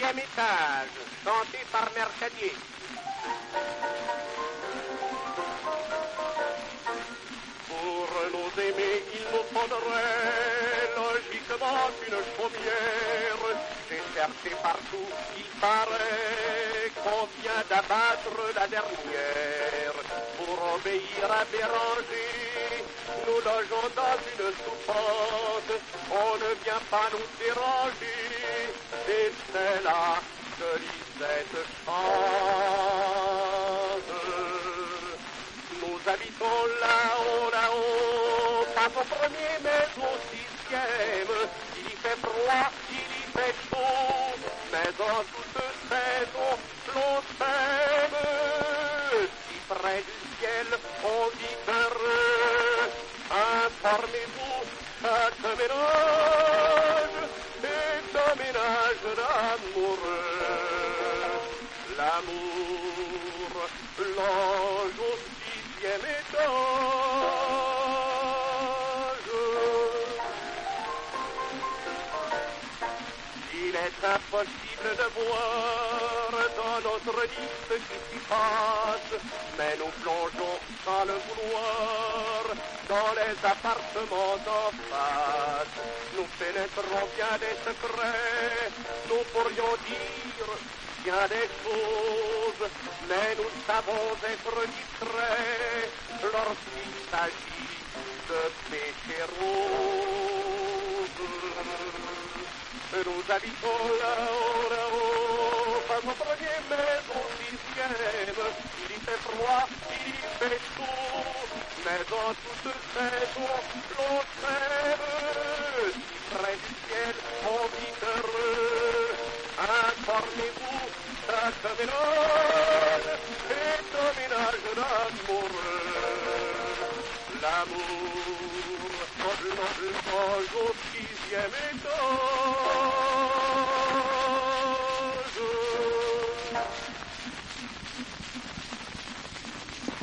Sixième étage, chanté par Mercadier. Pour nous aimer, il nous faudrait logiquement une chaumière. J'ai cherché partout, il paraît qu'on vient d'abattre la dernière. Pour obéir à Béranger, nous logeons dans une souffrance. On ne vient pas nous déranger. Et c'est là que lit cette chance. Nous habitons là-haut, là-haut, pas au premier mais au sixième. Il y fait froid, il y fait chaud, mais dans toute saison, l'on s'aime. Si près du ciel, on vit heureux. Informez-vous, chaque ménage est un ménage d'amoureux. L'amour longe au sixième étage. Il est impossible de voir dans notre lit ce qui s'y passe, mais nous plongeons sans le vouloir dans les appartements d'en face. Nous pénétrons bien des secrets, nous pourrions dire bien des choses, mais nous savons être discrets lorsqu'il s'agit de péché rose. Nous habitons là-haut, là-haut, pas au premier mais au sixième. Il y fait froid, il y fait chaud, mais dans toute saison, l'on s'aime. Si près du ciel, on vit heureux. Informez-vous, chaque ménage est un ménage d'amoureux. L'amour, longe au sixième étage.